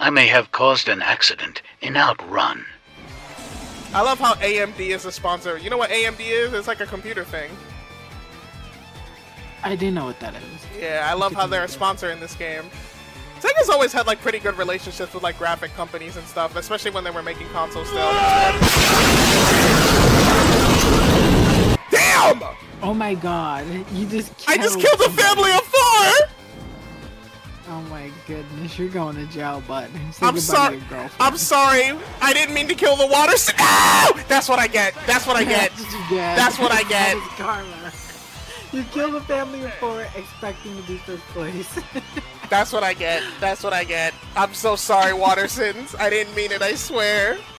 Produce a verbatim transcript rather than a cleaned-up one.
I may have caused an accident in Outrun. I love how A M D is a sponsor. You know what A M D is? It's like a computer thing. I do know what that is. Yeah, I love how they're a sponsor in this game. Sega's always had like pretty good relationships with like graphic companies and stuff, especially when they were making consoles still. Damn! Oh my god, you just I just killed a family of four! Oh my goodness, you're going to jail, bud. Say I'm sorry. I'm sorry. I didn't mean to kill the water. No! That's what I get. That's what I get. That's what I get. Karma. You killed a family of four expecting to be first place. That's what I get. That's what I get. I'm so sorry, Watersons. I didn't mean it, I swear.